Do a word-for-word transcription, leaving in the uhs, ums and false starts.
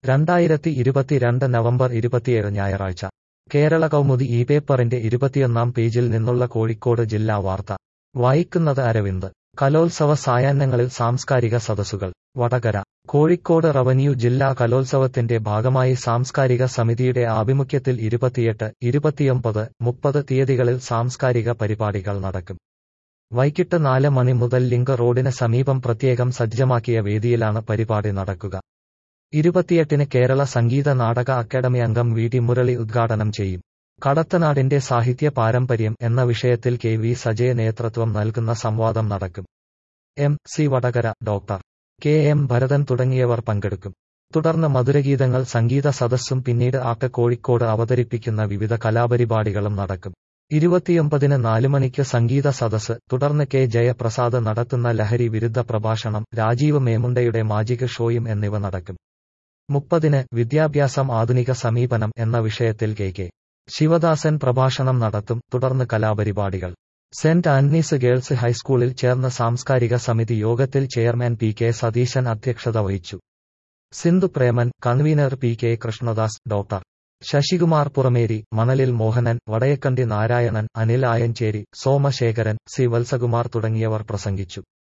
രണ്ടായിരത്തി ഇരുപത്തിരണ്ട് നവംബർ ഇരുപത്തിയേഴ് ഞായറാഴ്ച കേരള കൗമുദി ഈ പേപ്പറിന്റെ ഇരുപത്തിയൊന്നാം പേജിൽ നിന്നുള്ള കോഴിക്കോട് ജില്ലാ വാർത്ത വായിക്കുന്നത് അരവിന്ദ്. കലോത്സവ സായാഹ്നങ്ങളിൽ സാംസ്കാരിക സദസ്സുകൾ വടകര. കോഴിക്കോട് റവന്യൂ ജില്ലാ കലോത്സവത്തിന്റെ ഭാഗമായി സാംസ്കാരിക സമിതിയുടെ ആഭിമുഖ്യത്തിൽ ഇരുപത്തിയെട്ട്, ഇരുപത്തിയൊമ്പത്, മുപ്പത് തീയതികളിൽ സാംസ്കാരിക പരിപാടികൾ നടക്കും. വൈകിട്ട് നാല് മണി മുതൽ ലിങ്ക് റോഡിന് സമീപം പ്രത്യേകം സജ്ജമാക്കിയ വേദിയിലാണ് പരിപാടി നടക്കുക. ഇരുപത്തിയെട്ടിന് കേരള സംഗീത നാടക അക്കാദമി അംഗം വി ടി മുരളി ഉദ്ഘാടനം ചെയ്യും. കടത്തനാടിന്റെ സാഹിത്യ പാരമ്പര്യം എന്ന വിഷയത്തിൽ കെ വി സജയ നേതൃത്വം നൽകുന്ന സംവാദം നടക്കും. M C Vadakara, doctor K M Bharathan തുടങ്ങിയവർ പങ്കെടുക്കും. തുടർന്ന് മധുരഗീതങ്ങൾ സംഗീത സദസ്സും പിന്നീട് ആക്ട് കോഴിക്കോട് അവതരിപ്പിക്കുന്ന വിവിധ കലാപരിപാടികളും നടക്കും. ഇരുപത്തിയൊമ്പതിന് നാല് മണിക്ക് സംഗീത സദസ്സ്, തുടർന്ന് കെ ജയപ്രസാദ് നടത്തുന്ന ലഹരി വിരുദ്ധ പ്രഭാഷണം, രാജീവ് മേമുണ്ടയുടെ മാജിക് ഷോയും എന്നിവ നടക്കും. മുപ്പതിന് വിദ്യാഭ്യാസം ആധുനിക സമീപനം എന്ന വിഷയത്തിൽ കെ കെ ശിവദാസൻ പ്രഭാഷണം നടത്തും. തുടർന്ന് കലാപരിപാടികൾ. സെന്റ് ആന്റണീസ് ഗേൾസ് ഹൈസ്കൂളിൽ ചേർന്ന സാംസ്കാരിക സമിതി യോഗത്തിൽ ചെയർമാൻ പി കെ സതീശൻ അധ്യക്ഷത വഹിച്ചു. Sindhu Preman, convener P K Krishnadas, doctor Sasikumar Purameri, Manalil Mohanan, Vadayakkandi Narayanan, Anil Ayancheri, Somasekharan, C Valsakumar തുടങ്ങിയവർ പ്രസംഗിച്ചു.